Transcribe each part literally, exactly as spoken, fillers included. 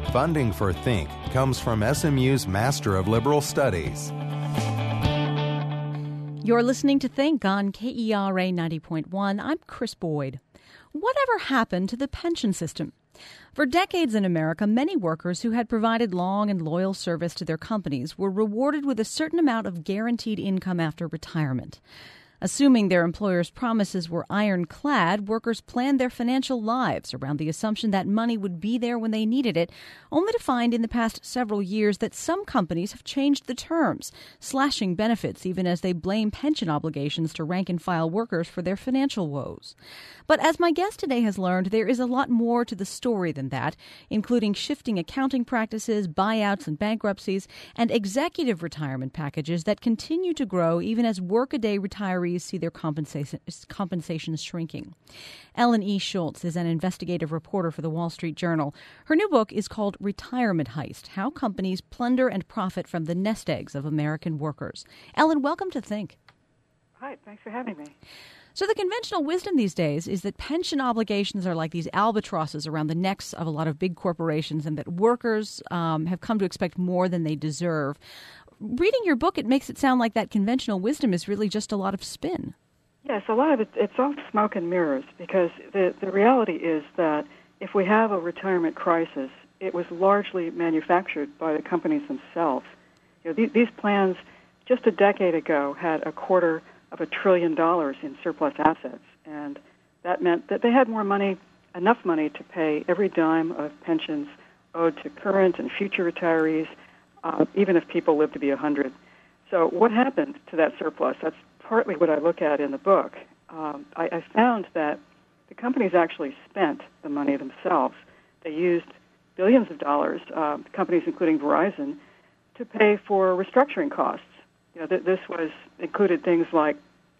Funding for Think comes from S M U's Master of Liberal Studies. You're listening to Think on K E R A ninety point one. I'm Chris Boyd. Whatever happened to the pension system? For decades in America, many workers who had provided long and loyal service to their companies were rewarded with a certain amount of guaranteed income after retirement. Assuming their employers' promises were ironclad, workers planned their financial lives around the assumption that money would be there when they needed it, only to find in the past several years that some companies have changed the terms, slashing benefits even as they blame pension obligations to rank-and-file workers for their financial woes. But as my guest today has learned, there is a lot more to the story than that, including shifting accounting practices, buyouts and bankruptcies, and executive retirement packages that continue to grow even as workaday retirees see their compensation, compensations shrinking. Ellen E. Schultz is an investigative reporter for the Wall Street Journal. Her new book is called Retirement Heist: How Companies Plunder and Profit from the Nest Eggs of American Workers. Ellen, welcome to Think. Hi, thanks for having me. So the conventional wisdom these days is that pension obligations are like these albatrosses around the necks of a lot of big corporations and that workers um, have come to expect more than they deserve. Reading your book, it makes it sound like that conventional wisdom is really just a lot of spin. Yes, a lot of it, it's all smoke and mirrors, because the, the reality is that if we have a retirement crisis, it was largely manufactured by the companies themselves. You know, these, these plans just a decade ago had a quarter of a trillion dollars in surplus assets, and that meant that they had more money, enough money to pay every dime of pensions owed to current and future retirees, Uh, even if people live to be one hundred. So what happened to that surplus? That's partly what I look at in the book. Um, I, I found that the companies actually spent the money themselves. They used billions of dollars, uh, companies including Verizon, to pay for restructuring costs. You know, th- this was included things like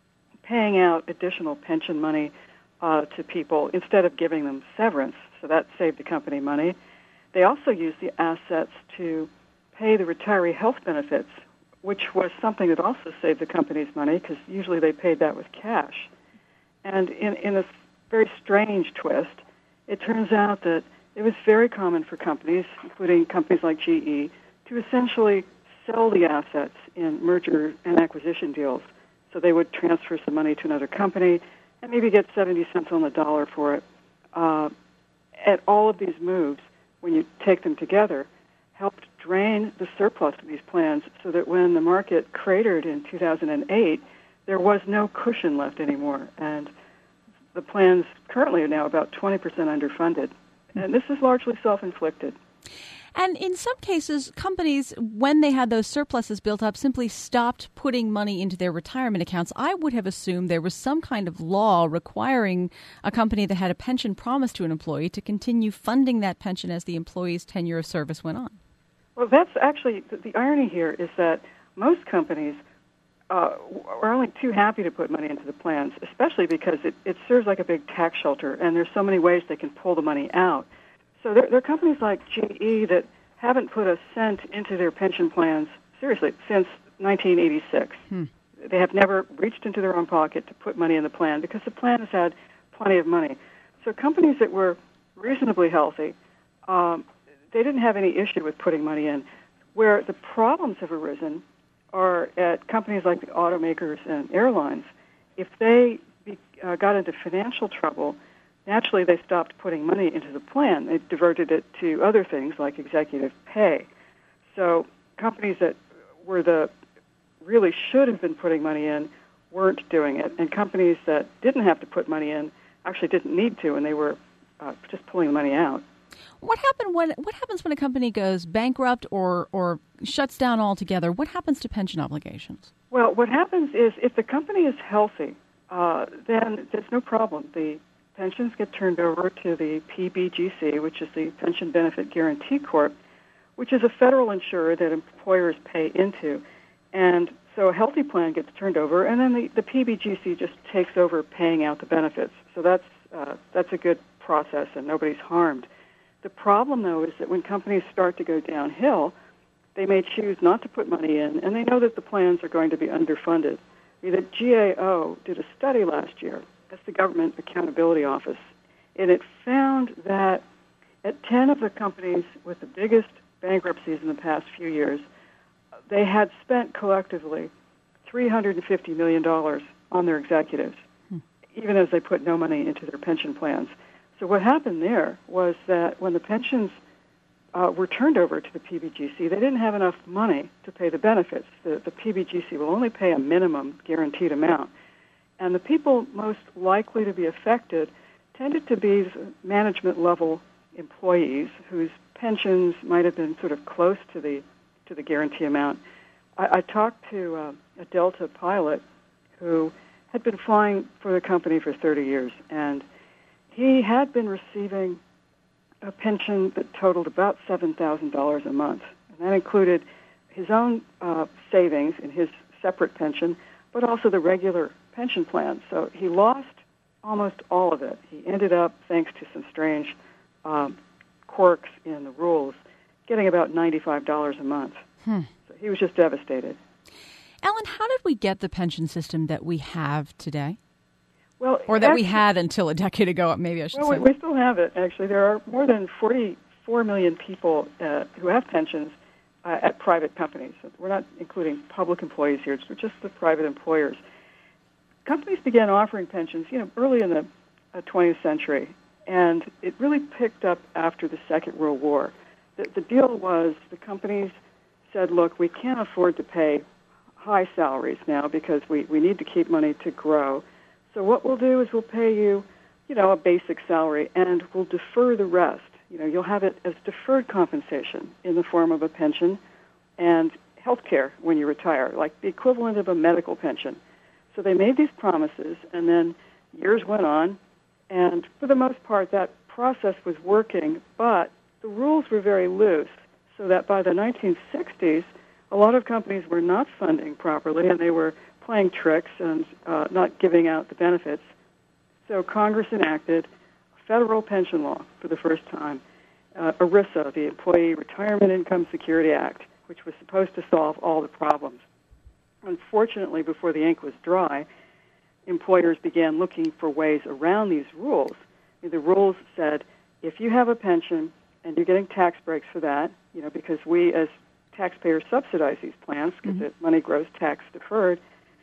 paying out additional pension money uh, to people instead of giving them severance, so that saved the company money. They also used the assets to pay the retiree health benefits, which was something that also saved the company's money because usually they paid that with cash. And in, in a very strange twist, it turns out that it was very common for companies, including companies like G E, to essentially sell the assets in merger and acquisition deals. So they would transfer some money to another company and maybe get seventy cents on the dollar for it. Uh, at all of these moves, when you take them together, helped drain the surplus of these plans so that when the market cratered in two thousand eight, there was no cushion left anymore. And the plans currently are now about twenty percent underfunded. And this is largely self-inflicted. And in some cases, companies, when they had those surpluses built up, simply stopped putting money into their retirement accounts. I would have assumed there was some kind of law requiring a company that had a pension promise to an employee to continue funding that pension as the employee's tenure of service went on. Well, that's actually, the, the irony here is that most companies uh, are only too happy to put money into the plans, especially because it, it serves like a big tax shelter, and there's so many ways they can pull the money out. So there, there are companies like G E that haven't put a cent into their pension plans, seriously, since nineteen eighty-six. Hmm. They have never reached into their own pocket to put money in the plan because the plan has had plenty of money. So companies that were reasonably healthy, um, they didn't have any issue with putting money in. Where the problems have arisen are at companies like the automakers and airlines. If they be, uh, got into financial trouble, naturally they stopped putting money into the plan. They diverted it to other things like executive pay. So companies that were the really should have been putting money in weren't doing it, and companies that didn't have to put money in actually didn't need to, and they were uh, just pulling the money out. What happened when? What happens when a company goes bankrupt or, or shuts down altogether? What happens to pension obligations? Well, what happens is if the company is healthy, uh, then there's no problem. The pensions get turned over to the P B G C, which is the Pension Benefit Guaranty Corp, which is a federal insurer that employers pay into. And so a healthy plan gets turned over, and then the, the P B G C just takes over paying out the benefits. So that's uh, that's a good process, and nobody's harmed. The problem, though, is that when companies start to go downhill, they may choose not to put money in, and they know that the plans are going to be underfunded. I mean, the G A O did a study last year. That's the Government Accountability Office, and it found that at ten of the companies with the biggest bankruptcies in the past few years, they had spent collectively three hundred fifty million dollars on their executives, hmm. even as they put no money into their pension plans. So what happened there was that when the pensions uh, were turned over to the P B G C, they didn't have enough money to pay the benefits. The, the P B G C will only pay a minimum guaranteed amount. And the people most likely to be affected tended to be management-level employees whose pensions might have been sort of close to the to the guarantee amount. I, I talked to uh, a Delta pilot who had been flying for the company for thirty years, and he had been receiving a pension that totaled about seven thousand dollars a month, and that included his own uh, savings in his separate pension, but also the regular pension plan. So he lost almost all of it. He ended up, thanks to some strange um, quirks in the rules, getting about ninety-five dollars a month. Hmm. So he was just devastated. Ellen, how did we get the pension system that we have today? Well, or that actually, we had until a decade ago, maybe I should well, say. We, we still have it, actually. There are more than forty-four million people uh, who have pensions uh, at private companies. So we're not including public employees here. It's just the private employers. Companies began offering pensions, you know, early in the uh, twentieth century, and it really picked up after the Second World War. The, the deal was the companies said, look, we can't afford to pay high salaries now because we, we need to keep money to grow. So what we'll do is we'll pay you, you know, a basic salary, and we'll defer the rest. You know, you'll have it as deferred compensation in the form of a pension and health care when you retire, like the equivalent of a medical pension. So they made these promises, and then years went on, and for the most part, that process was working, but the rules were very loose, so that by the nineteen sixties, a lot of companies were not funding properly, and they were playing tricks and uh, not giving out the benefits. So Congress enacted a federal pension law for the first time, uh, ERISA, the Employee Retirement Income Security Act, which was supposed to solve all the problems. Unfortunately, before the ink was dry, employers began looking for ways around these rules. The rules said, if you have a pension and you're getting tax breaks for that, you know, because we as taxpayers subsidize these plans because mm-hmm. the money grows tax deferred,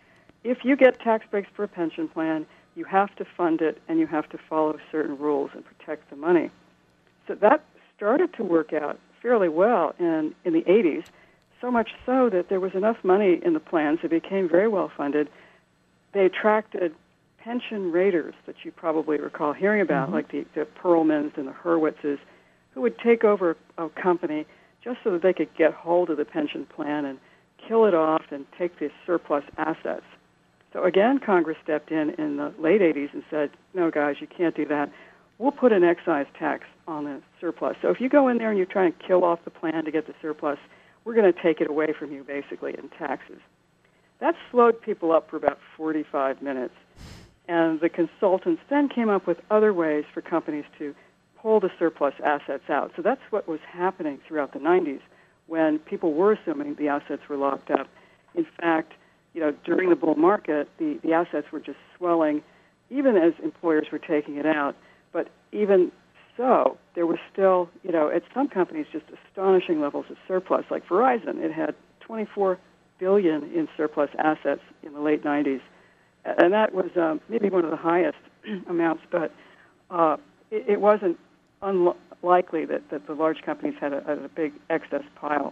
if you get tax breaks for a pension plan, you have to fund it and you have to follow certain rules and protect the money. So that started to work out fairly well in, in the eighties, so much so that there was enough money in the plans. It became very well funded. They attracted pension raiders that you probably recall hearing about, mm-hmm. like the, the Perlmans and the Hurwitzes, who would take over a company just so that they could get hold of the pension plan and kill it off and take the surplus assets. So again, Congress stepped in in the late eighties and said, no, guys, you can't do that. We'll put an excise tax on the surplus. So if you go in there and you try and kill off the plan to get the surplus, we're going to take it away from you, basically, in taxes. That slowed people up for about forty-five minutes. And the consultants then came up with other ways for companies to pull the surplus assets out. So that's what was happening throughout the nineties when people were assuming the assets were locked up. In fact, you know, during the bull market, the, the assets were just swelling, even as employers were taking it out. But even so, there was still, you know, at some companies, just astonishing levels of surplus. Like Verizon, it had twenty-four billion dollars in surplus assets in the late nineties. And that was um, maybe one of the highest amounts, but uh, it, it wasn't unlikely that, that the large companies had a, had a big excess pile.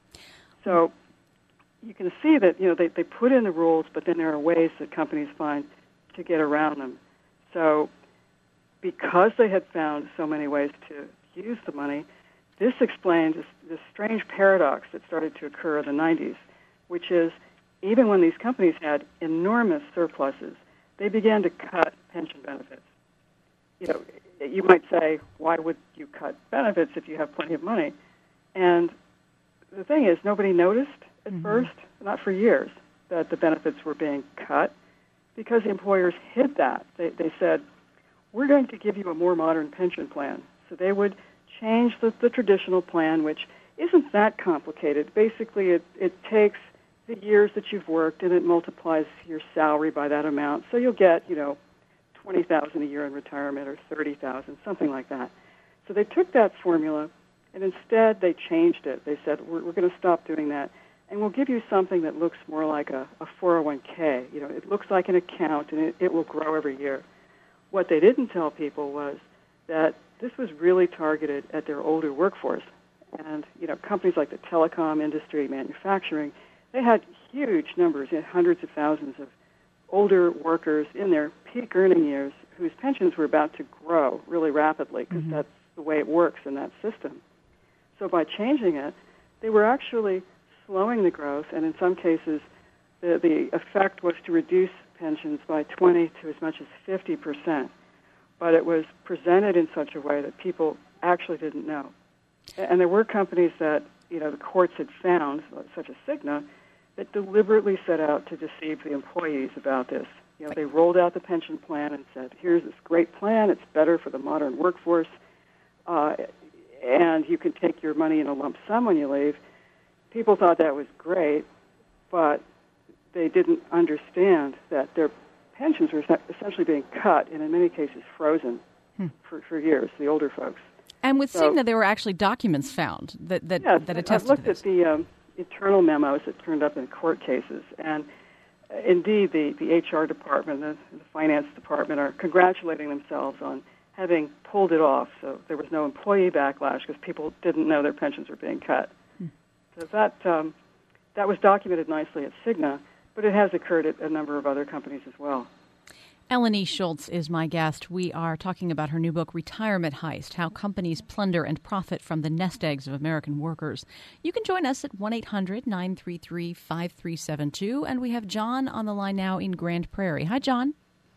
So you can see that, you know, they, they put in the rules, but then there are ways that companies find to get around them. So because they had found so many ways to use the money, this explains this, this strange paradox that started to occur in the nineties, which is even when these companies had enormous surpluses, they began to cut pension benefits. You know, you might say, why would you cut benefits if you have plenty of money? And the thing is, nobody noticed at mm-hmm. first, not for years, that the benefits were being cut because the employers hid that. They, they said, we're going to give you a more modern pension plan. So they would change the, the traditional plan, which isn't that complicated. Basically, it, it takes the years that you've worked and it multiplies your salary by that amount. So you'll get, you know, twenty thousand dollars a year in retirement or thirty thousand dollars, something like that. So they took that formula, and instead they changed it. They said, we're, we're going to stop doing that, and we'll give you something that looks more like a, a four oh one k. You know, it looks like an account, and it, it will grow every year. What they didn't tell people was that this was really targeted at their older workforce. And, you know, companies like the telecom industry, manufacturing, they had huge numbers, you know, hundreds of thousands of older workers in their peak earning years whose pensions were about to grow really rapidly because mm-hmm. that's the way it works in that system. So by changing it, they were actually slowing the growth, and in some cases the, the effect was to reduce pensions by twenty to as much as fifty percent. But it was presented in such a way that people actually didn't know. And there were companies that, you know, the courts had found, such as Cigna, that deliberately set out to deceive the employees about this. You know, they rolled out the pension plan and said, here's this great plan, it's better for the modern workforce, uh, and you can take your money in a lump sum when you leave. People thought that was great, but they didn't understand that their pensions were essentially being cut and in many cases frozen hmm. for, for years, the older folks. And with so, Cigna, there were actually documents found that, that, yes, that attested I've looked to this. at the um, internal memos that turned up in court cases, and uh, indeed the, the H R department, the, the finance department are congratulating themselves on having pulled it off, so there was no employee backlash because people didn't know their pensions were being cut. Hmm. So that um, that was documented nicely at Cigna, but it has occurred at a number of other companies as well. Ellen E. Schultz is my guest. We are talking about her new book, Retirement Heist, How Companies Plunder and Profit from the Nest Eggs of American Workers. You can join us at one eight hundred nine three three five three seven two, and we have John on the line now in Grand Prairie. Hi, John.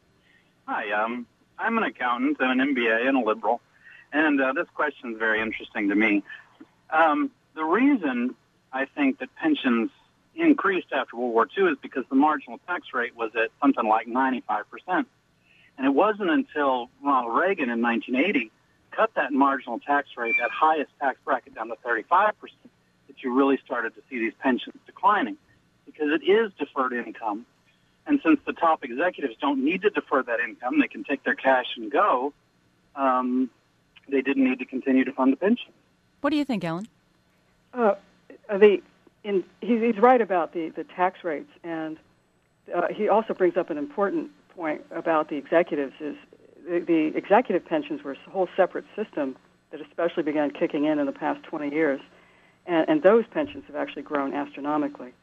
Hi, um, I'm an accountant and an M B A and a liberal, and uh, this question is very interesting to me. Um, the reason I think that pensions increased after World War Two is because the marginal tax rate was at something like ninety-five percent. And it wasn't until Ronald Reagan in nineteen eighty cut that marginal tax rate, that highest tax bracket, down to thirty-five percent, that you really started to see these pensions declining, because it is deferred income. And since the top executives don't need to defer that income, they can take their cash and go, um, they didn't need to continue to fund the pension. What do you think, Ellen? Uh, the In, he's, he's right about the, the tax rates, and uh, he also brings up an important point about the executives. Is the, the executive pensions were a whole separate system that especially began kicking in in the past twenty years, and, and those pensions have actually grown astronomically.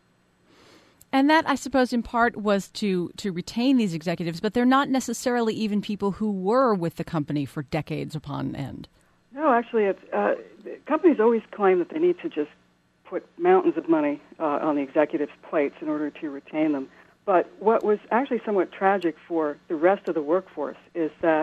And that, I suppose, in part was to, to retain these executives, but they're not necessarily even people who were with the company for decades upon end. No, actually, it's, uh, companies always claim that they need to just put mountains of money uh, on the executives' plates in order to retain them. But what was actually somewhat tragic for the rest of the workforce is that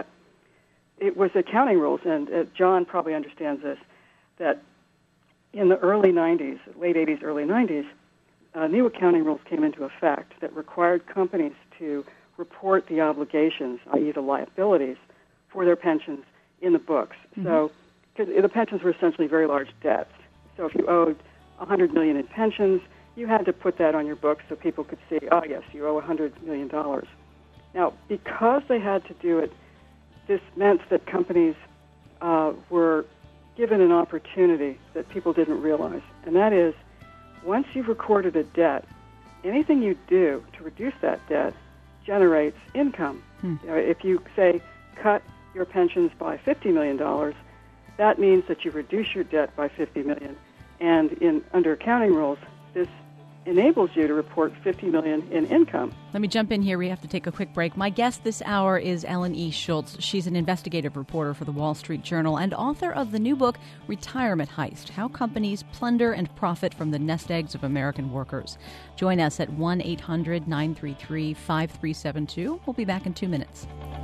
it was accounting rules, and uh, John probably understands this, that in the early nineties, late eighties, early nineties, uh, new accounting rules came into effect that required companies to report the obligations, that is the liabilities, for their pensions in the books. Mm-hmm. So 'cause the pensions were essentially very large debts. So if you owed one hundred million dollars in pensions, you had to put that on your books so people could see, oh, yes, you owe one hundred million dollars. Now, because they had to do it, this meant that companies uh, were given an opportunity that people didn't realize, and that is, once you've recorded a debt, anything you do to reduce that debt generates income. Hmm. You know, if you, say, cut your pensions by fifty million dollars, that means that you reduce your debt by fifty million dollars. And in under accounting rules, this enables you to report fifty million dollars in income. Let me jump in here. We have to take a quick break. My guest this hour is Ellen E. Schultz. She's an investigative reporter for the Wall Street Journal and author of the new book, Retirement Heist, How Companies Plunder and Profit from the Nest Eggs of American Workers. Join us at one eight hundred nine three three five three seven two. We'll be back in two minutes.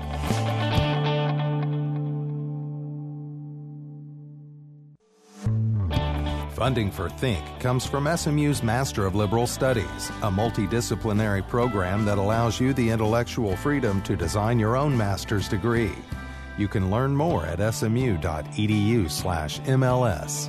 Funding for Think comes from S M U's Master of Liberal Studies, a multidisciplinary program that allows you the intellectual freedom to design your own master's degree. You can learn more at smu.edu slash MLS.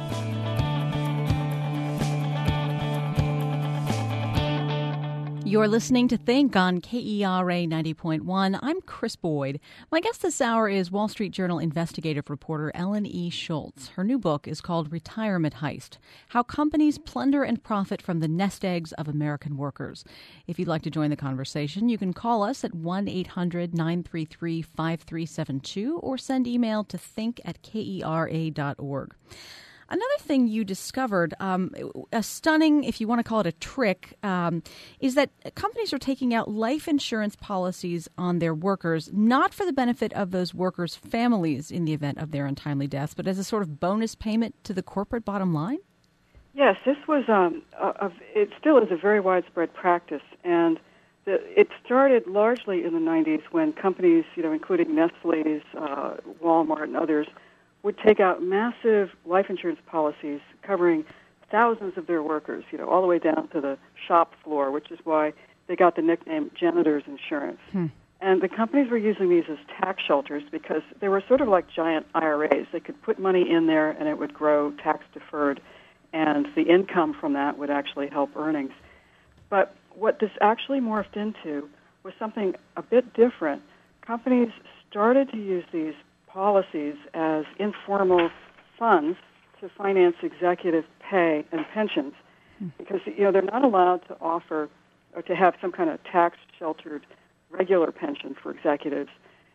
You're listening to Think on K E R A ninety point one. I'm Chris Boyd. My guest this hour is Wall Street Journal investigative reporter Ellen E. Schultz. Her new book is called Retirement Heist: How Companies Plunder and Profit from the Nest Eggs of American Workers. If you'd like to join the conversation, you can call us at one eight hundred nine three three five three seven two or send email to think at K E R A dot org. Another thing you discovered, um, a stunning, if you want to call it a trick, um, is that companies are taking out life insurance policies on their workers, not for the benefit of those workers' families in the event of their untimely deaths, but as a sort of bonus payment to the corporate bottom line? Yes, this was, um, a, a, it still is a very widespread practice, and the, it started largely in the nineties when companies, you know, including Nestle's, uh, Walmart, and others, would take out massive life insurance policies covering thousands of their workers, you know, all the way down to the shop floor, which is why they got the nickname janitor's insurance. Hmm. And the companies were using these as tax shelters because they were sort of like giant I R As. They could put money in there and it would grow tax deferred, and the income from that would actually help earnings. But what this actually morphed into was something a bit different. Companies started to use these policies as informal funds to finance executive pay and pensions, because you know they're not allowed to offer or to have some kind of tax-sheltered regular pension for executives.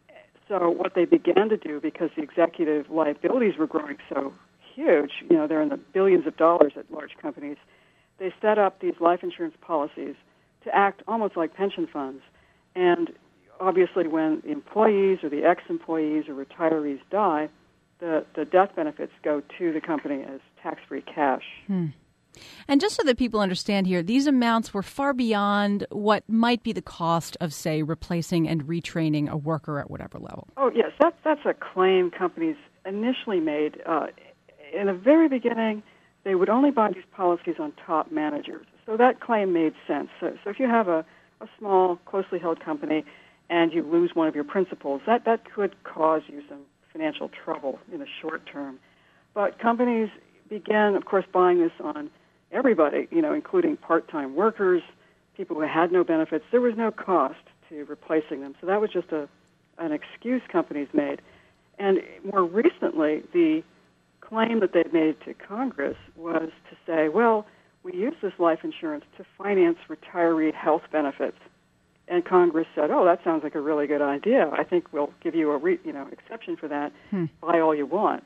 So what they began to do, because the executive liabilities were growing so huge, you know they're in the billions of dollars at large companies, they set up these life insurance policies to act almost like pension funds. And obviously, when the employees or the ex-employees or retirees die, the, the death benefits go to the company as tax-free cash. Hmm. And just so that people understand here, these amounts were far beyond what might be the cost of, say, replacing and retraining a worker at whatever level. Oh, yes. That, that's a claim companies initially made. Uh, in the very beginning, they would only buy these policies on top managers. So that claim made sense. So, so if you have a, a small, closely held company and you lose one of your principals, that, that could cause you some financial trouble in the short term. But companies began, of course, buying this on everybody, you know, including part-time workers, people who had no benefits. There was no cost to replacing them. So that was just a an excuse companies made. And more recently, the claim that they made to Congress was to say, well, we use this life insurance to finance retiree health benefits. And Congress said, "Oh, that sounds like a really good idea. I think we'll give you a re, you know exception for that. Hmm. Buy all you want."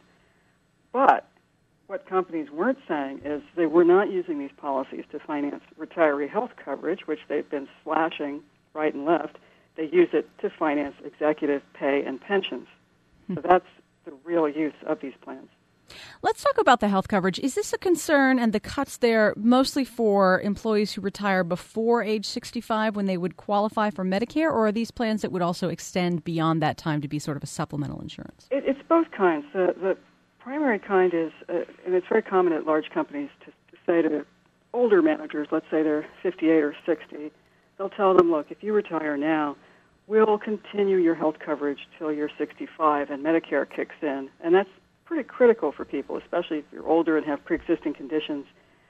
But what companies weren't saying is they were not using these policies to finance retiree health coverage, which they've been slashing right and left. They use it to finance executive pay and pensions. Hmm. So that's the real use of these plans. Let's talk about the health coverage. Is this a concern and the cuts there mostly for employees who retire before age sixty-five when they would qualify for Medicare, or are these plans that would also extend beyond that time to be sort of a supplemental insurance? It, it's both kinds. The, the primary kind is, uh, and it's very common at large companies to, to say to older managers, let's say they're fifty-eight or sixty, they'll tell them, look, if you retire now, we'll continue your health coverage till you're sixty-five and Medicare kicks in. And that's pretty critical for people, especially if you're older and have pre-existing conditions.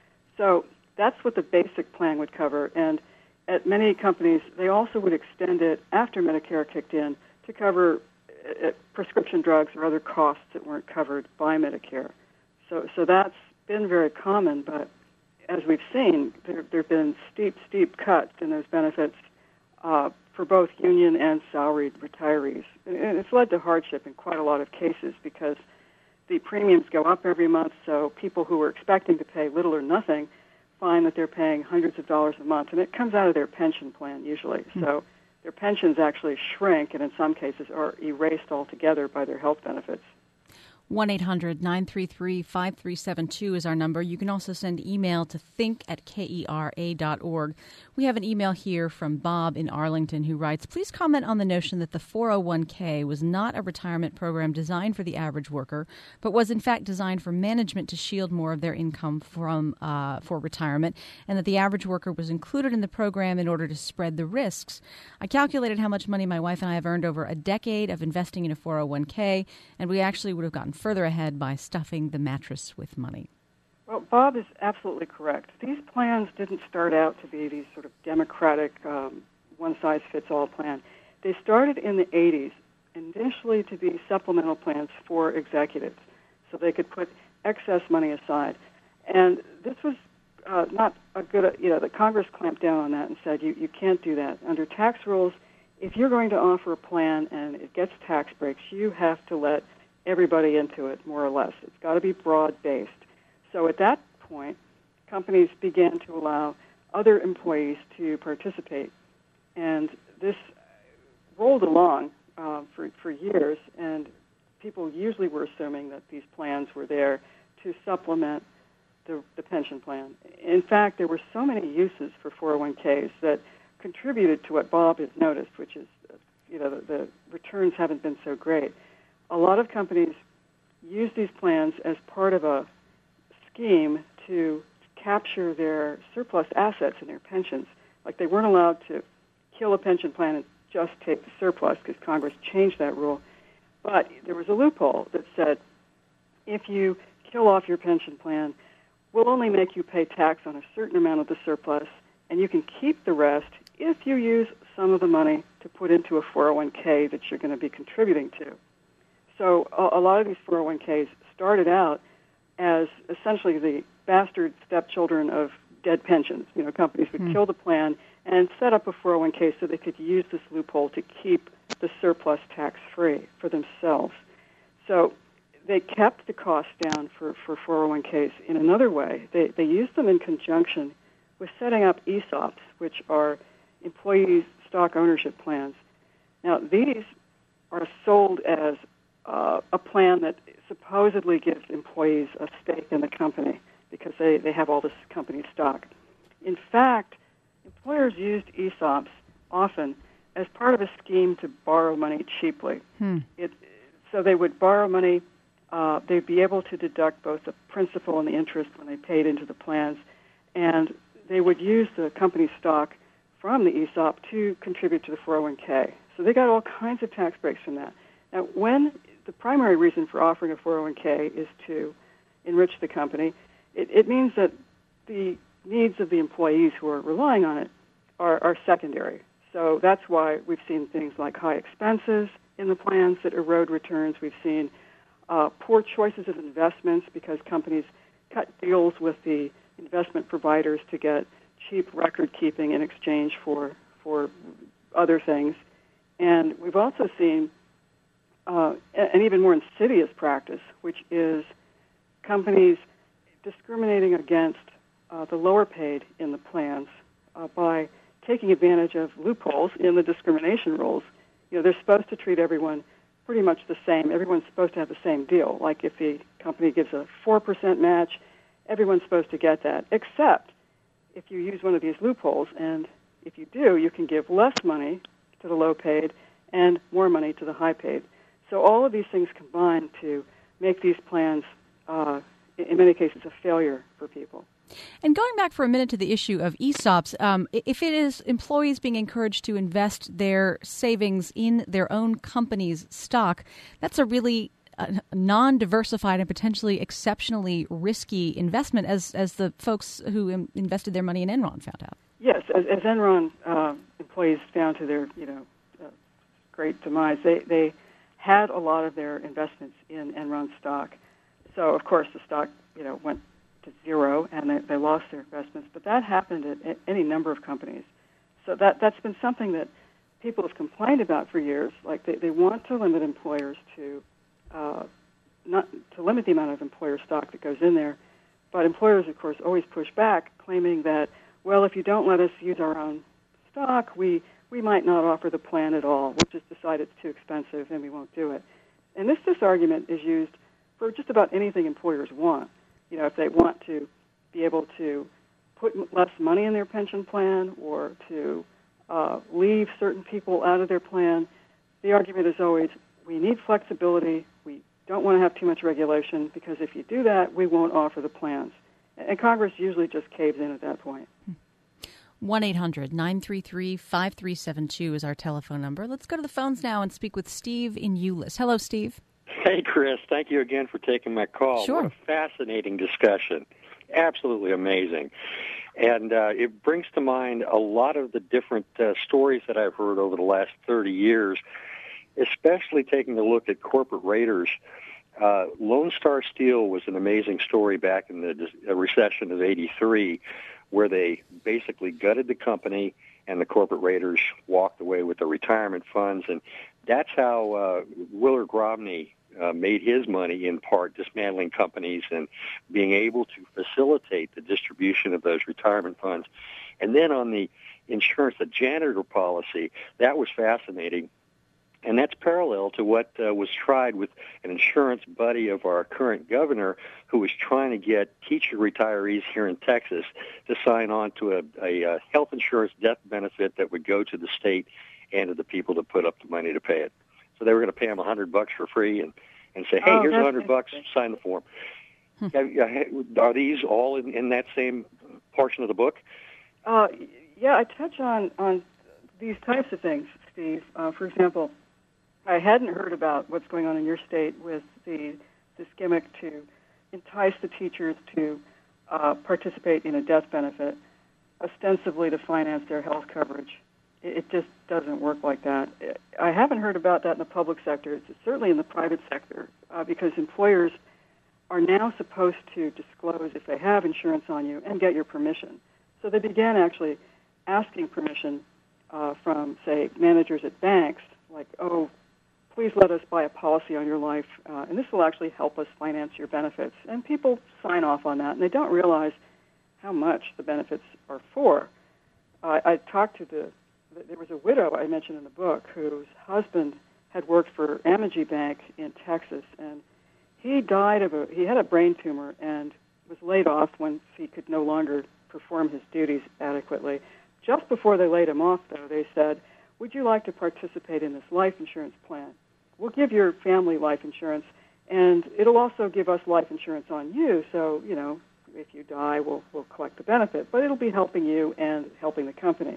So that's what the basic plan would cover. And at many companies, they also would extend it after Medicare kicked in to cover uh, prescription drugs or other costs that weren't covered by Medicare. So, so that's been very common, but as we've seen, there, there have been steep, steep cuts in those benefits uh, for both union and salaried retirees. And it's led to hardship in quite a lot of cases because the premiums go up every month, so people who were expecting to pay little or nothing find that they're paying hundreds of dollars a month, and it comes out of their pension plan usually. Mm-hmm. So their pensions actually shrink, and in some cases are erased altogether by their health benefits. one eight hundred nine three three five three seven two is our number. You can also send email to think at K E R A dot org. We have an email here from Bob in Arlington who writes, please comment on the notion that the four oh one k was not a retirement program designed for the average worker, but was in fact designed for management to shield more of their income from uh, for retirement, and that the average worker was included in the program in order to spread the risks. I calculated how much money my wife and I have earned over a decade of investing in a four oh one k, and we actually would have gotten further ahead by stuffing the mattress with money. Well, Bob is absolutely correct. These plans didn't start out to be these sort of democratic, um, one-size-fits-all plan. They started in the eighties, initially to be supplemental plans for executives, so they could put excess money aside. And this was uh, not a good, you know, the Congress clamped down on that and said, you, you can't do that. Under tax rules, if you're going to offer a plan and it gets tax breaks, you have to let everybody into it, more or less. It's got to be broad-based. So at that point, companies began to allow other employees to participate. And this rolled along uh, for, for years, and people usually were assuming that these plans were there to supplement the, the pension plan. In fact, there were so many uses for four oh one k's that contributed to what Bob has noticed, which is, you know, the, the returns haven't been so great. A lot of companies use these plans as part of a scheme to capture their surplus assets in their pensions. Like they weren't allowed to kill a pension plan and just take the surplus because Congress changed that rule. But there was a loophole that said if you kill off your pension plan, we'll only make you pay tax on a certain amount of the surplus, and you can keep the rest if you use some of the money to put into a four oh one k that you're going to be contributing to. So a, a lot of these four oh one k's started out as essentially the bastard stepchildren of dead pensions. You know, companies would mm. kill the plan and set up a four oh one k so they could use this loophole to keep the surplus tax-free for themselves. So they kept the cost down for, for four oh one k's in another way. They, they used them in conjunction with setting up E S O Ps, which are employee stock ownership plans. Now, these are sold as uh, a plan that supposedly gives employees a stake in the company because they, they have all this company stock. In fact, employers used E S O Ps often as part of a scheme to borrow money cheaply. Hmm. It, so they would borrow money. Uh, they'd be able to deduct both the principal and the interest when they paid into the plans, and they would use the company stock from the E S O P to contribute to the four oh one k. So they got all kinds of tax breaks from that. Now, when the primary reason for offering a four oh one k is to enrich the company, it, it means that the needs of the employees who are relying on it are, are secondary. So that's why we've seen things like high expenses in the plans that erode returns. We've seen uh, poor choices of investments because companies cut deals with the investment providers to get cheap record keeping in exchange for for other things. And we've also seen uh, an even more insidious practice, which is companies discriminating against uh, the lower paid in the plans uh, by taking advantage of loopholes in the discrimination rules. You know, they're supposed to treat everyone pretty much the same. Everyone's supposed to have the same deal. Like if the company gives a four percent match, everyone's supposed to get that, except if you use one of these loopholes, and if you do, you can give less money to the low-paid and more money to the high-paid. So all of these things combine to make these plans, uh, in many cases, a failure for people. And going back for a minute to the issue of E S O Ps, um, if it is employees being encouraged to invest their savings in their own company's stock, that's a really a non-diversified and potentially exceptionally risky investment, as as the folks who im- invested their money in Enron found out. Yes, as, as Enron uh, employees found to their you know uh, great demise, they they had a lot of their investments in Enron stock. So of course the stock you know went to zero and they, they lost their investments. But that happened at, at any number of companies. So that that's been something that people have complained about for years. Like they, they want to limit employers to Uh, not to limit the amount of employer stock that goes in there, but employers, of course, always push back, claiming that, well, if you don't let us use our own stock, we, we might not offer the plan at all. We'll just decide it's too expensive and we won't do it. And this this argument is used for just about anything employers want. You know, if they want to be able to put less money in their pension plan or to uh, leave certain people out of their plan, the argument is always, we need flexibility. We don't want to have too much regulation because if you do that, we won't offer the plans. And Congress usually just caves in at that point. one eight hundred nine three three five three seven two is our telephone number. Let's go to the phones now and speak with Steve in Euless. Hello, Steve. Hey, Chris, thank you again for taking my call. Sure. What a fascinating discussion. Absolutely amazing. And uh, it brings to mind a lot of the different uh, stories that I've heard over the last thirty years, especially taking a look at corporate raiders. Uh, Lone Star Steel was an amazing story back in the uh, recession of eighty-three, where they basically gutted the company and the corporate raiders walked away with the retirement funds. And that's how uh, Willard Grobny uh, made his money, in part dismantling companies and being able to facilitate the distribution of those retirement funds. And then on the insurance, the janitor policy, that was fascinating. And that's parallel to what uh, was tried with an insurance buddy of our current governor, who was trying to get teacher retirees here in Texas to sign on to a, a, a health insurance death benefit that would go to the state and to the people that put up the money to pay it. So they were going to pay them a hundred bucks for free and, and say, hey, oh, here's a hundred bucks, sign the form. Hmm. Are these all in, in that same portion of the book? Uh, yeah, I touch on, on these types of things, Steve. Uh, for example, I hadn't heard about what's going on in your state with the this gimmick to entice the teachers to uh, participate in a death benefit, ostensibly to finance their health coverage. It, it just doesn't work like that. I haven't heard about that in the public sector. It's certainly in the private sector, uh, because employers are now supposed to disclose if they have insurance on you and get your permission. So they began actually asking permission uh, from, say, managers at banks, like, oh, please let us buy a policy on your life, uh, and this will actually help us finance your benefits. And people sign off on that, and they don't realize how much the benefits are for. Uh, I talked to the, there was a widow I mentioned in the book whose husband had worked for Amegy Bank in Texas, and he died of a, he had a brain tumor and was laid off once he could no longer perform his duties adequately. Just before they laid him off, though, they said, would you like to participate in this life insurance plan? We'll give your family life insurance, and it'll also give us life insurance on you. So, you know, if you die, we'll we'll collect the benefit, but it'll be helping you and helping the company.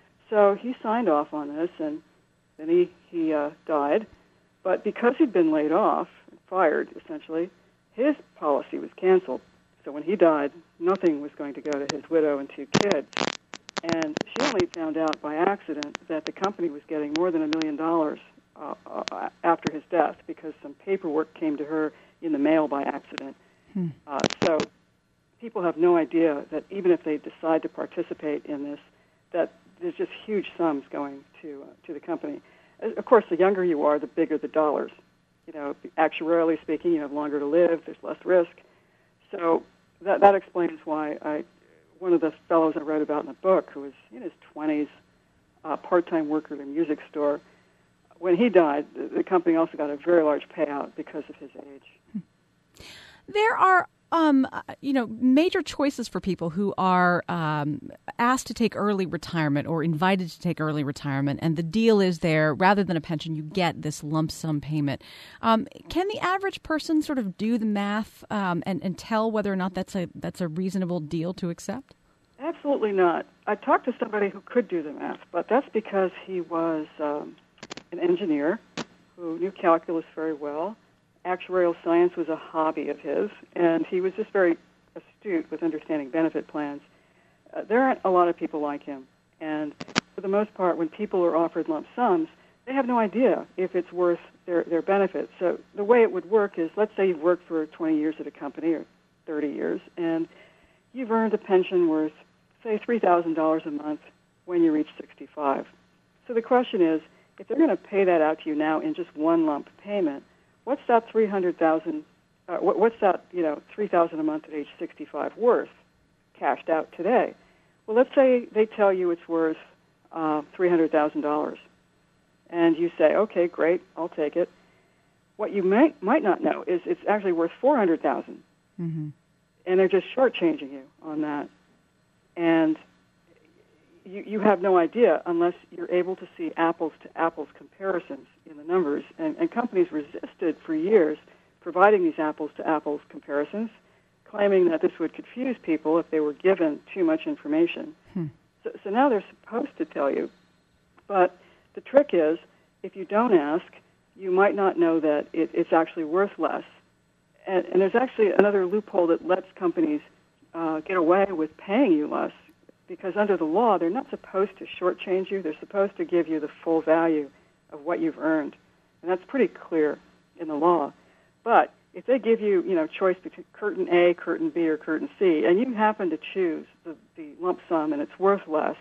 So he signed off on this, and then he he uh, died. But because he'd been laid off, fired essentially, his policy was canceled. So when he died, nothing was going to go to his widow and two kids. And she only found out by accident that the company was getting more than a million dollars uh, uh, after his death, because some paperwork came to her in the mail by accident. Hmm. Uh, so people have no idea that even if they decide to participate in this, that there's just huge sums going to uh, to the company. Of course, the younger you are, the bigger the dollars. You know, actuarially speaking, you have longer to live, there's less risk. So that that explains why I, one of the fellows I wrote about in the book, who was in his twenties, uh, part-time worker at a music store, when he died, the, the company also got a very large payout because of his age. There are, um, you know, major choices for people who are um, asked to take early retirement or invited to take early retirement, and the deal is there, rather than a pension, you get this lump sum payment. Um, can the average person sort of do the math um, and, and tell whether or not that's a that's a reasonable deal to accept? Absolutely not. I talked to somebody who could do the math, but that's because he was um, an engineer who knew calculus very well. Actuarial science was a hobby of his, and he was just very astute with understanding benefit plans. Uh, there aren't a lot of people like him, and for the most part, when people are offered lump sums, they have no idea if it's worth their, their benefits. So the way it would work is, let's say you've worked for twenty years at a company, or thirty years, and you've earned a pension worth, say, three thousand dollars a month when you reach sixty-five. So the question is, if they're going to pay that out to you now in just one lump payment, what's that three hundred thousand? Uh, what, what's that? You know, three thousand a month at age sixty-five worth, cashed out today? Well, let's say they tell you it's worth uh, three hundred thousand dollars, and you say, "Okay, great, I'll take it." What you might might not know is it's actually worth four hundred thousand, mm-hmm. and they're just shortchanging you on that, and you you have no idea unless you're able to see apples to apples comparisons in the numbers. And, and companies resisted for years providing these apples to apples comparisons, claiming that this would confuse people if they were given too much information. Hmm. So, so now they're supposed to tell you. But the trick is, if you don't ask, you might not know that it, it's actually worth less. And, and there's actually another loophole that lets companies uh, get away with paying you less, because under the law, they're not supposed to shortchange you. They're supposed to give you the full value of what you've earned. And that's pretty clear in the law. But if they give you, you know, choice between curtain A, curtain B, or curtain C, and you happen to choose the, the lump sum and it's worth less,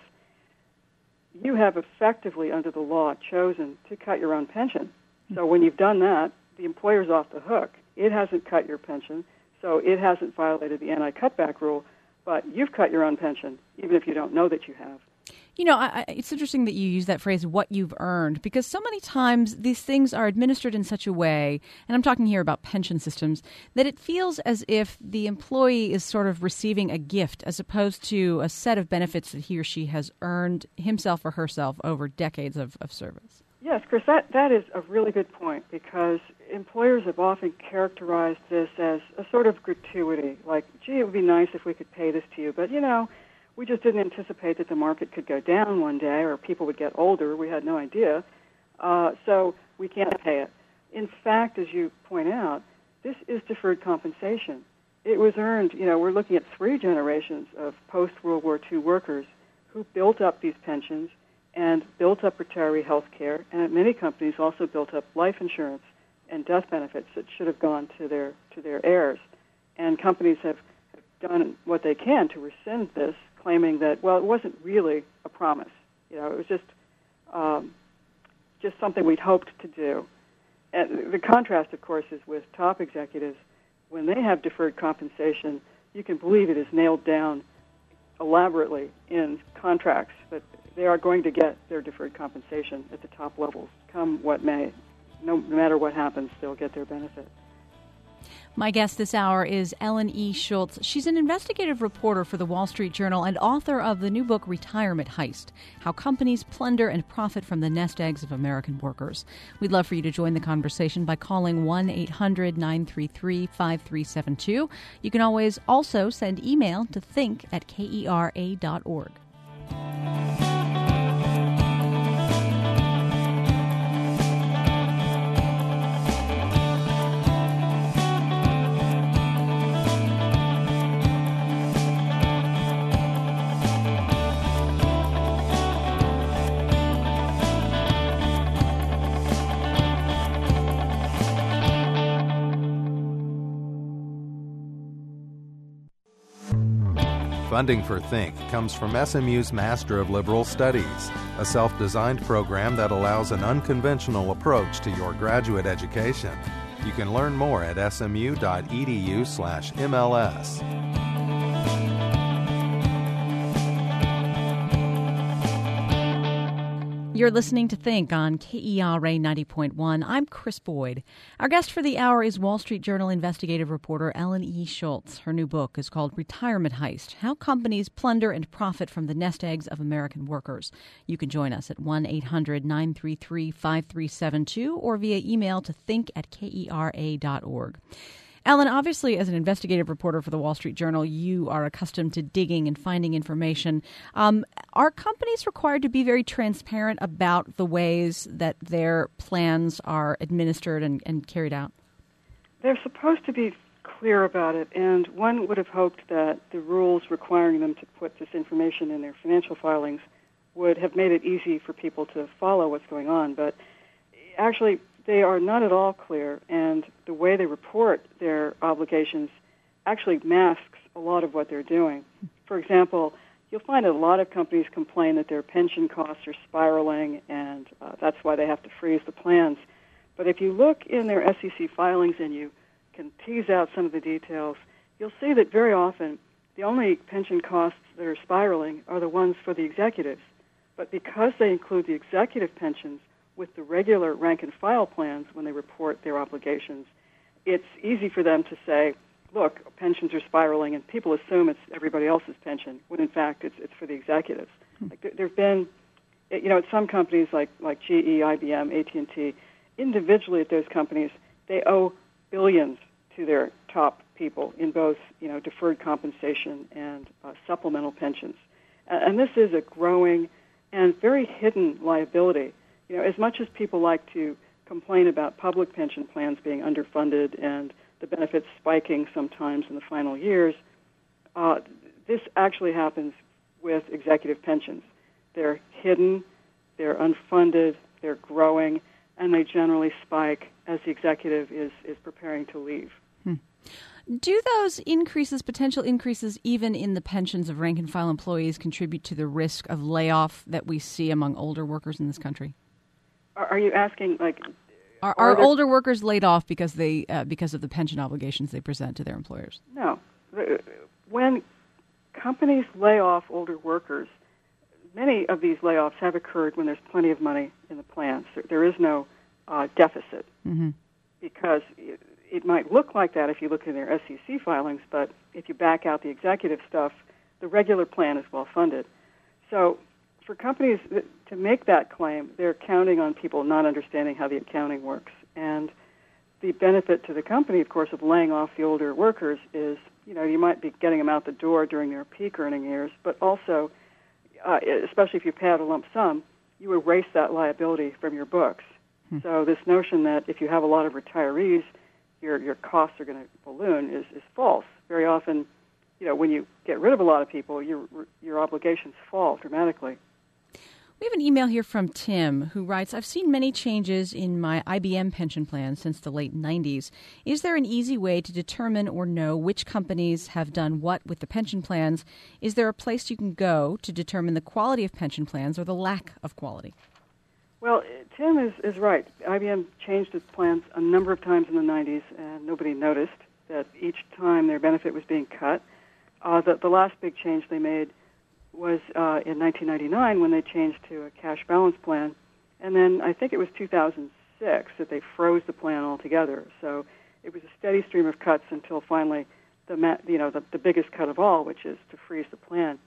you have effectively, under the law, chosen to cut your own pension. So when you've done that, the employer's off the hook. It hasn't cut your pension, so it hasn't violated the anti-cutback rule, but you've cut your own pension, even if you don't know that you have. You know, I, it's interesting that you use that phrase, what you've earned, because so many times these things are administered in such a way, and I'm talking here about pension systems, that it feels as if the employee is sort of receiving a gift as opposed to a set of benefits that he or she has earned himself or herself over decades of, of service. Yes, Chris, that, that is a really good point, because employers have often characterized this as a sort of gratuity, like, gee, it would be nice if we could pay this to you, but, you know, we just didn't anticipate that the market could go down one day or people would get older. We had no idea. Uh, so we can't pay it. In fact, as you point out, this is deferred compensation. It was earned, you know, we're looking at three generations of post-World War Two workers who built up these pensions and built up retiree health care, and at many companies also built up life insurance and death benefits that should have gone to their to their heirs. And companies have, have done what they can to rescind this, claiming that, well, it wasn't really a promise. You know, it was just um, just something we'd hoped to do. And the contrast, of course, is with top executives. When they have deferred compensation, you can believe it is nailed down elaborately in contracts that they are going to get their deferred compensation at the top levels, come what may. No matter what happens, they'll get their benefit. My guest this hour is Ellen E. Schultz. She's an investigative reporter for the Wall Street Journal and author of the new book, Retirement Heist: How Companies Plunder and Profit from the Nest Eggs of American Workers. We'd love for you to join the conversation by calling one eight hundred nine three three five three seven two. You can always also send email to think at kera dot org. Funding for Think comes from S M U's Master of Liberal Studies, a self-designed program that allows an unconventional approach to your graduate education. You can learn more at smu.edu slash MLS. You're listening to Think on K E R A ninety point one. I'm Chris Boyd. Our guest for the hour is Wall Street Journal investigative reporter Ellen E. Schultz. Her new book is called Retirement Heist: How Companies Plunder and Profit from the Nest Eggs of American Workers. You can join us at one eight hundred nine three three five three seven two or via email to think at kera dot org. Ellen, obviously, as an investigative reporter for the Wall Street Journal, you are accustomed to digging and finding information. Um, are companies required to be very transparent about the ways that their plans are administered and, and carried out? They're supposed to be clear about it, and one would have hoped that the rules requiring them to put this information in their financial filings would have made it easy for people to follow what's going on. But actually, they are not at all clear, and the way they report their obligations actually masks a lot of what they're doing. For example, you'll find that a lot of companies complain that their pension costs are spiraling, and uh, that's why they have to freeze the plans. But if you look in their S E C filings and you can tease out some of the details, you'll see that very often the only pension costs that are spiraling are the ones for the executives. But because they include the executive pensions with the regular rank-and-file plans when they report their obligations, it's easy for them to say, look, pensions are spiraling, and people assume it's everybody else's pension, when in fact it's it's for the executives. Hmm. Like, there have been, you know, at some companies like, like G E, I B M, A T and T, individually at those companies, they owe billions to their top people in both, you know, deferred compensation and uh, supplemental pensions. And this is a growing and very hidden liability. You know, as much as people like to complain about public pension plans being underfunded and the benefits spiking sometimes in the final years, uh, this actually happens with executive pensions. They're hidden, they're unfunded, they're growing, and they generally spike as the executive is, is preparing to leave. Hmm. Do those increases, potential increases, even in the pensions of rank-and-file employees, contribute to the risk of layoff that we see among older workers in this country? Are, are you asking, like... Are, are, are there... older workers laid off because they uh, because of the pension obligations they present to their employers? No. When companies lay off older workers, many of these layoffs have occurred when there's plenty of money in the plans. There is no uh, deficit mm-hmm. because... It, It might look like that if you look in their S E C filings, but if you back out the executive stuff, the regular plan is well funded. So for companies to make that claim, they're counting on people not understanding how the accounting works. And the benefit to the company, of course, of laying off the older workers is, you know, you might be getting them out the door during their peak earning years, but also, uh, especially if you pay out a lump sum, you erase that liability from your books. Hmm. So this notion that if you have a lot of retirees, your your costs are going to balloon is, is false. Very often, you know, when you get rid of a lot of people, your your obligations fall dramatically. We have an email here from Tim who writes, I've seen many changes in my I B M pension plan since the late nineties. Is there an easy way to determine or know which companies have done what with the pension plans? Is there a place you can go to determine the quality of pension plans or the lack of quality? Well, Tim is, is right. I B M changed its plans a number of times in the nineties, and nobody noticed that each time their benefit was being cut. Uh, the, the last big change they made was uh, in nineteen ninety-nine when they changed to a cash balance plan, and then I think it was two thousand six that they froze the plan altogether. So it was a steady stream of cuts until finally the you know the, the biggest cut of all, which is to freeze the plan.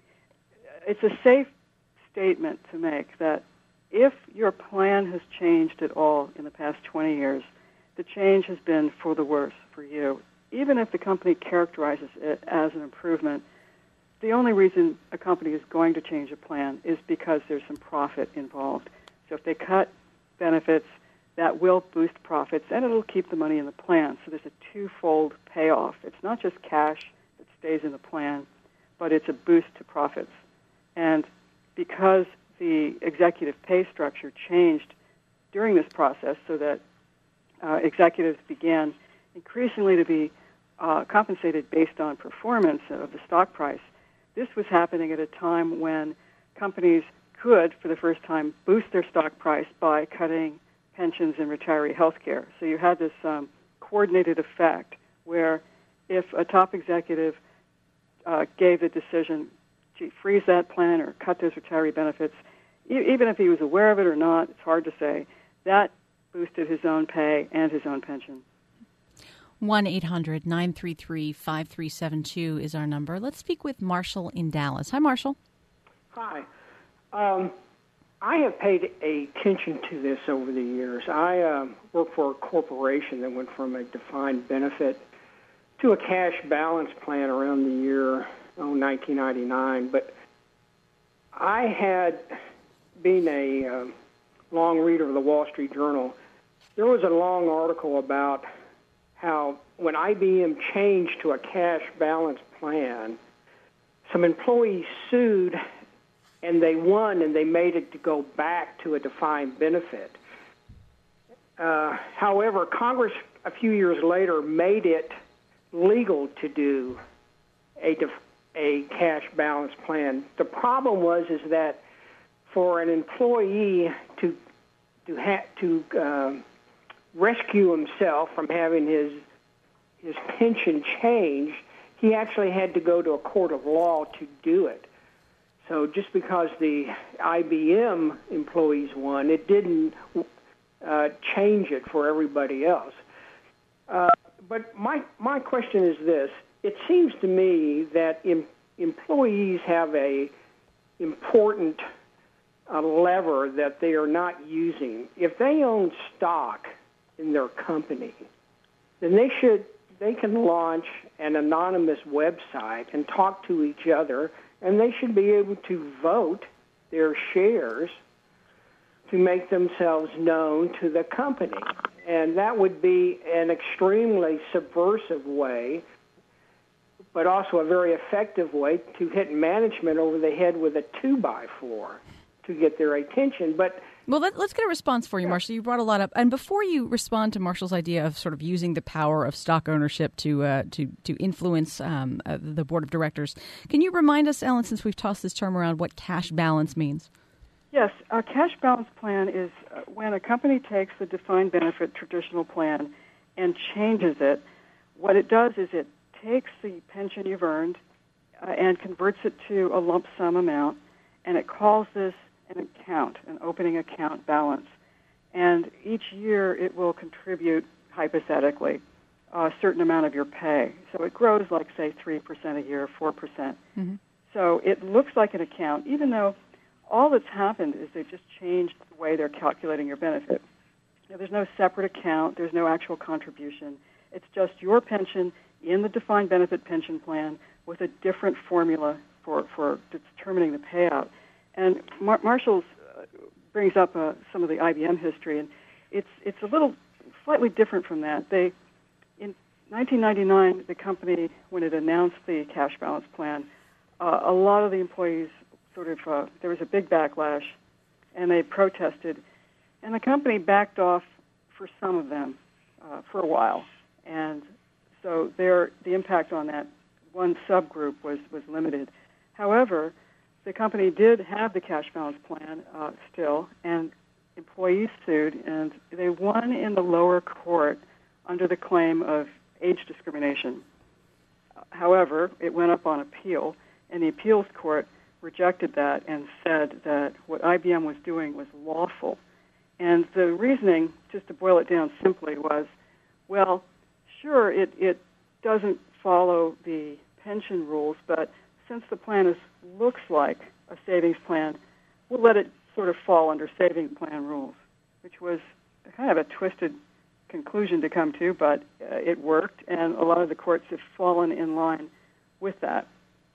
It's a safe statement to make that if your plan has changed at all in the past twenty years, the change has been for the worse for you. Even if the company characterizes it as an improvement, the only reason a company is going to change a plan is because there's some profit involved. So if they cut benefits, that will boost profits, and it'll keep the money in the plan. So there's a twofold payoff. It's not just cash that stays in the plan, but it's a boost to profits. And because the executive pay structure changed during this process so that uh, executives began increasingly to be uh, compensated based on performance of the stock price. This was happening at a time when companies could, for the first time, boost their stock price by cutting pensions and retiree health care. So you had this um, coordinated effect where if a top executive uh, gave the decision to freeze that plan or cut those retiree benefits, even if he was aware of it or not, it's hard to say, that boosted his own pay and his own pension. one eight hundred nine three three five three seven two is our number. Let's speak with Marshall in Dallas. Hi, Marshall. Hi. Um, I have paid attention to this over the years. I uh, work for a corporation that went from a defined benefit to a cash balance plan around the year oh, nineteen ninety-nine, but I had been a uh, long reader of the Wall Street Journal. There was a long article about how when I B M changed to a cash balance plan, some employees sued and they won and they made it to go back to a defined benefit. Uh, however, Congress a few years later made it legal to do a def- a cash balance plan. The problem was is that for an employee to to ha- to uh, rescue himself from having his his pension changed, he actually had to go to a court of law to do it. So just because the I B M employees won, it didn't uh, change it for everybody else. Uh, but my my question is this: it seems to me that em- employees have a important uh, lever that they are not using. If they own stock in their company, then they should they can launch an anonymous website and talk to each other, and they should be able to vote their shares to make themselves known to the company. And that would be an extremely subversive way, but also a very effective way to hit management over the head with a two by four to get their attention. But Well, let, let's get a response for you, yeah. Marshall. You brought a lot up. And before you respond to Marshall's idea of sort of using the power of stock ownership to uh, to, to influence um, uh, the board of directors, can you remind us, Ellen, since we've tossed this term around, what cash balance means? Yes, a cash balance plan is uh, when a company takes the defined benefit traditional plan and changes it. What it does is it takes the pension you've earned uh, and converts it to a lump sum amount, and it calls this an account, an opening account balance. And each year it will contribute, hypothetically, a certain amount of your pay. So it grows like, say, three percent a year, four percent. Mm-hmm. So it looks like an account, even though all that's happened is they've just changed the way they're calculating your benefit. Now, there's no separate account. There's no actual contribution. It's just your pension in the defined benefit pension plan with a different formula for, for determining the payout. And Mar- Marshall's uh, brings up uh, some of the I B M history, and it's it's a little slightly different from that. They, in nineteen ninety-nine, the company, when it announced the cash balance plan, uh, a lot of the employees sort of, uh, there was a big backlash, and they protested, and the company backed off for some of them uh, for a while. And so their, the impact on that one subgroup was, was limited. However, the company did have the cash balance plan uh, still, and employees sued, and they won in the lower court under the claim of age discrimination. However, it went up on appeal, and the appeals court rejected that and said that what I B M was doing was lawful. And the reasoning, just to boil it down simply, was, well, sure, it, it doesn't follow the pension rules, but since the plan is, looks like a savings plan, we'll let it sort of fall under savings plan rules, which was kind of a twisted conclusion to come to, but uh, it worked, and a lot of the courts have fallen in line with that.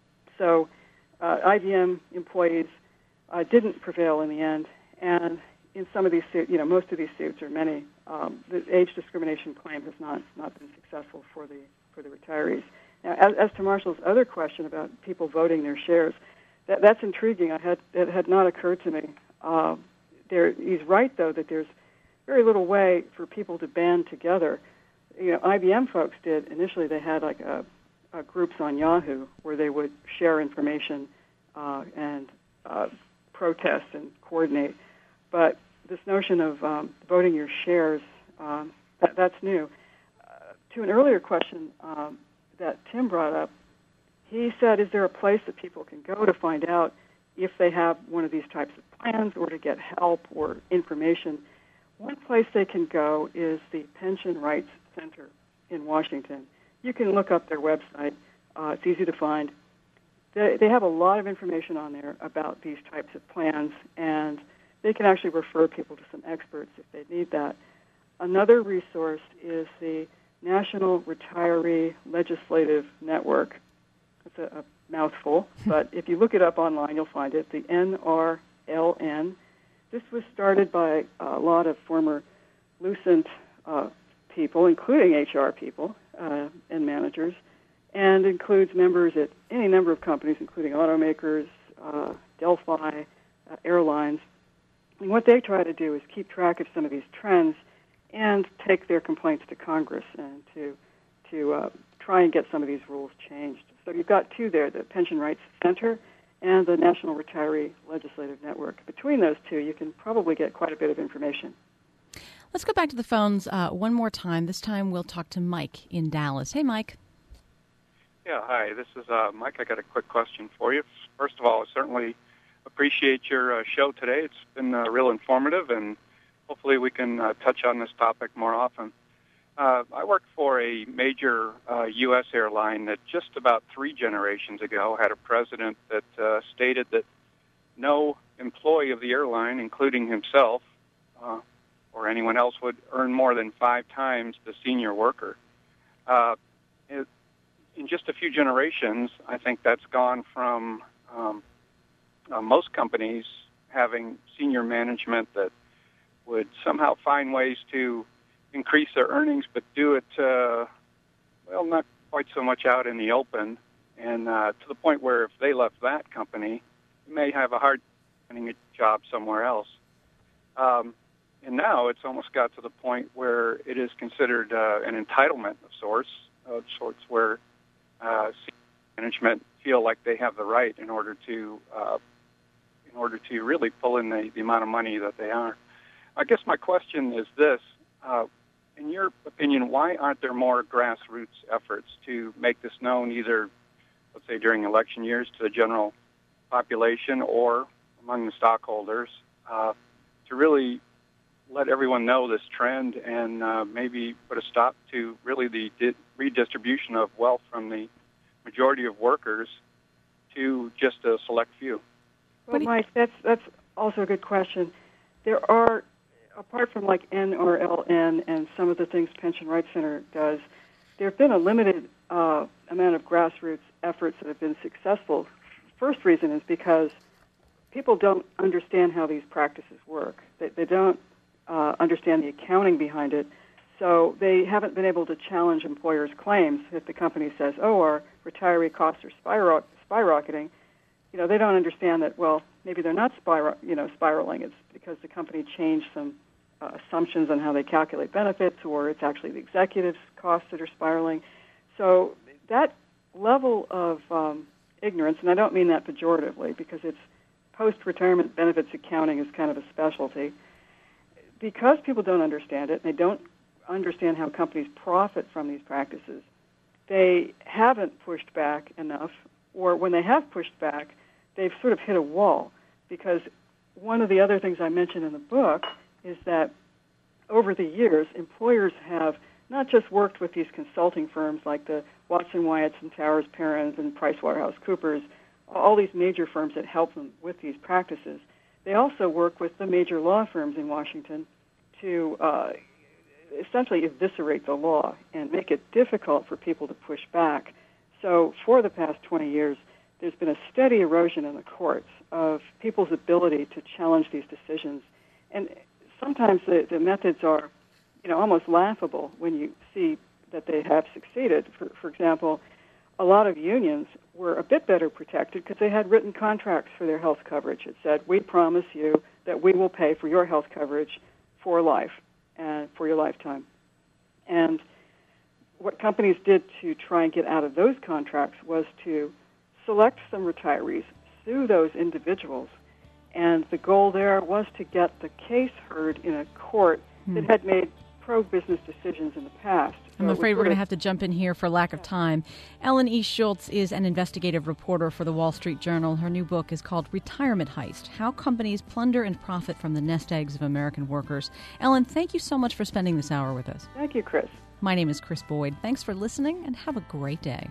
So uh, I B M employees uh, didn't prevail in the end, and in some of these suits, you know, most of these suits, or many, um, the age discrimination claim has not, not been successful for the for the retirees. Now, as, as to Marshall's other question about people voting their shares, that, that's intriguing. I had it had not occurred to me. Uh, there, he's right, though, that there's very little way for people to band together. You know, I B M folks did initially. They had like a, a groups on Yahoo where they would share information uh, and uh, protest and coordinate. But this notion of um, voting your shares, um, that, that's new. Uh, to an earlier question um, that Tim brought up, he said, is there a place that people can go to find out if they have one of these types of plans or to get help or information? One place they can go is the Pension Rights Center in Washington. You can look up their website. Uh, it's easy to find. They, they have a lot of information on there about these types of plans, and they can actually refer people to some experts if they need that. Another resource is the National Retiree Legislative Network. It's a, a mouthful, but if you look it up online, you'll find it, the N R L N. This was started by a lot of former Lucent uh, people, including H R people uh, and managers, and includes members at any number of companies, including automakers, uh, Delphi, uh, airlines. And what they try to do is keep track of some of these trends and take their complaints to Congress and to to uh, try and get some of these rules changed. So you've got two there, the Pension Rights Center and the National Retiree Legislative Network. Between those two, you can probably get quite a bit of information. Let's go back to the phones uh, one more time. This time we'll talk to Mike in Dallas. Hey, Mike. Yeah, hi. This is uh, Mike. I got a quick question for you. First of all, I certainly appreciate your uh, show today. It's been uh, real informative, and hopefully we can uh, touch on this topic more often. Uh, I work for a major uh, U S airline that just about three generations ago had a president that uh, stated that no employee of the airline, including himself uh, or anyone else, would earn more than five times the senior worker. Uh, it, in just a few generations, I think that's gone from um, uh, most companies having senior management that would somehow find ways to increase their earnings, but do it, uh, well, not quite so much out in the open, and uh, to the point where if they left that company, they may have a hard finding a job somewhere else. Um, and now it's almost got to the point where it is considered uh, an entitlement of sorts, of sorts where uh, management feel like they have the right in order to uh, in order to really pull in the, the amount of money that they are. I guess my question is this. Uh, in your opinion, why aren't there more grassroots efforts to make this known either, let's say, during election years to the general population or among the stockholders uh, to really let everyone know this trend and uh, maybe put a stop to really the di- redistribution of wealth from the majority of workers to just a select few? Well, Mike, that's that's also a good question. There are, apart from like N R L N and some of the things Pension Rights Center does, there have been a limited uh, amount of grassroots efforts that have been successful. First reason is because people don't understand how these practices work. They, they don't uh, understand the accounting behind it, so they haven't been able to challenge employers' claims. If the company says, oh, our retiree costs are spiral- skyrocketing, you know, they don't understand that, well, maybe they're not spiral, you know, spiraling. It's because the company changed some uh, assumptions on how they calculate benefits, or it's actually the executives' costs that are spiraling. So that level of um, ignorance, and I don't mean that pejoratively because it's post-retirement benefits accounting is kind of a specialty. Because people don't understand it, and they don't understand how companies profit from these practices, they haven't pushed back enough, or when they have pushed back, they've sort of hit a wall. Because one of the other things I mentioned in the book is that over the years, employers have not just worked with these consulting firms like the Watson Wyatts and Towers Perrins and PricewaterhouseCoopers, all these major firms that help them with these practices. They also work with the major law firms in Washington to uh, essentially eviscerate the law and make it difficult for people to push back. So for the past twenty years, there's been a steady erosion in the courts of people's ability to challenge these decisions. And sometimes the, the methods are, you know, almost laughable when you see that they have succeeded. For, for example, a lot of unions were a bit better protected because they had written contracts for their health coverage. It said, we promise you that we will pay for your health coverage for life and for your lifetime. And what companies did to try and get out of those contracts was to select some retirees, sue those individuals, and the goal there was to get the case heard in a court hmm. that had made pro-business decisions in the past. I'm so afraid we're going to have to jump in here for lack of time. Ellen E. Schultz is an investigative reporter for the Wall Street Journal. Her new book is called Retirement Heist: How Companies Plunder and Profit from the Nest Eggs of American Workers. Ellen, thank you so much for spending this hour with us. Thank you, Chris. My name is Chris Boyd. Thanks for listening, and have a great day.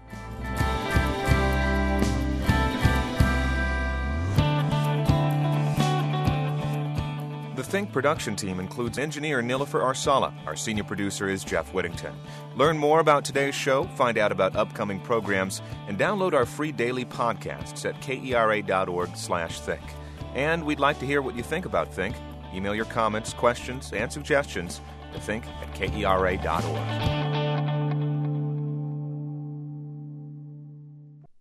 The Think production team includes engineer Nilofer Arsala. Our senior producer is Jeff Whittington. Learn more about today's show, find out about upcoming programs, and download our free daily podcasts at kera.org slash think. And we'd like to hear what you think about Think. Email your comments, questions, and suggestions to think at kera dot org.